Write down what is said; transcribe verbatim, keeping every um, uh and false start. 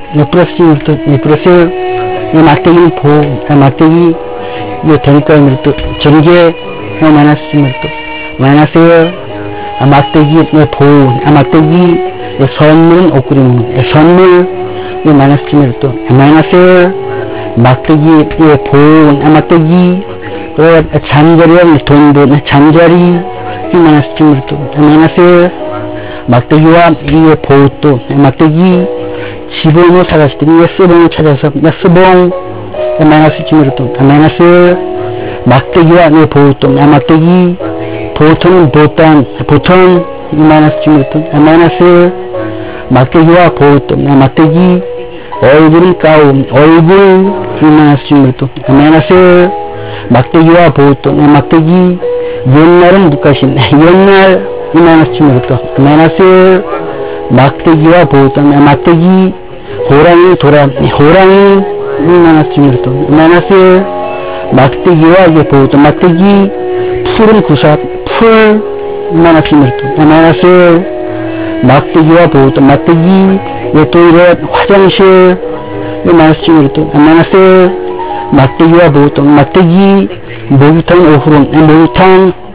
이 플러스 또, 이 플러스, 이 막대기는 보, 이 막대기, 이 되니까 또, 전개, 이 마이너스 또, 마이너스, 아, 막대기, 이 보, 아, 막대기, 이 선물은 옷구리, 선물, 이 마이너스 또, 마이너스, 막대기, 이 보, 아, 막대기, 그, 잠자리, 돈본, 잠자리, 이 마이너스 또, 마이너스, 막대기와 이 보또, 막대기, 지붕을 찾았을 때, 이 스봉을 찾아서, 이 스봉, 마이너스 찜으로 또, 마이너스, 막대기와 이 보또, 막대기, 보통은 보통, 보통, 이 마이너스 찜으로 또, 마이너스, 막대기와 보또, 막대기, 얼굴은 가운, 얼굴, 이 마이너스 찜으로 또, 마이너스, 막대기와 보또, 막대기, 옛날은 묵가신, 옛날, 이 마이너스 찜으로 또, 마이너스, 막대기와 보또, 막대기, 호랑이, 도라, 호랑이, 이 마이너스 찜으로 또, 마이너스, 막대기와 이게 보또, 막대기, 풀은 구사, 풀, 이 마이너스 찜으로 또, 마이너스, 막대기와 보또, 막대기, 이 토일렛, 화장실, 이 마이너스 찜으로 또, 마이너스, 막대기와 보또, 막대기, 목욕탕, 오후론, 목욕탕,